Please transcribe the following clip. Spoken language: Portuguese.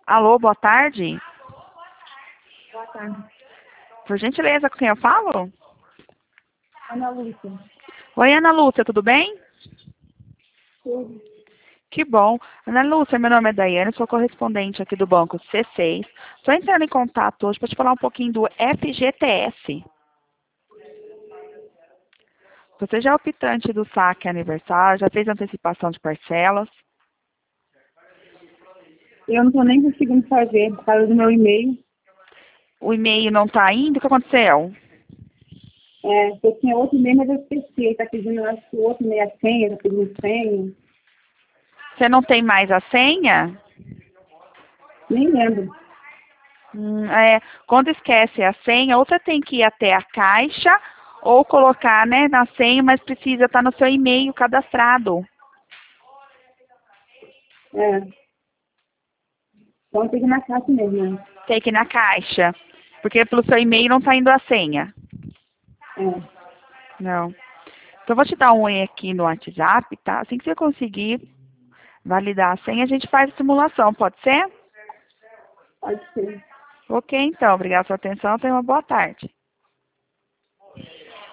Alô, boa tarde. Boa tarde. Por gentileza, com quem eu falo? Ana Lúcia. Oi, Ana Lúcia, tudo bem? Tudo. Que bom. Ana Lúcia, meu nome é Daiane, sou correspondente aqui do Banco C6. Estou entrando em contato hoje para te falar um pouquinho do FGTS. Você já é optante do saque aniversário, já fez antecipação de parcelas? Eu não estou nem conseguindo fazer por causa do meu e-mail. O e-mail não está indo? O que aconteceu? Eu tinha outro e-mail, mas eu esqueci. Está pedindo, eu acho que o outro e-mail é senha, está pedindo senha. Você não tem mais a senha? Nem lembro. Quando esquece a senha, ou você tem que ir até a caixa, ou colocar, né, na senha, mas precisa estar no seu e-mail cadastrado. Então tem que ir na caixa mesmo, né? Tem que ir na caixa. Porque pelo seu e-mail não está indo a senha. Não. Então, eu vou te dar um oi aqui no WhatsApp, tá? Assim que você conseguir validar a senha, a gente faz a simulação, pode ser? Pode ser. Ok, então. Obrigada pela sua atenção. Tenha uma boa tarde.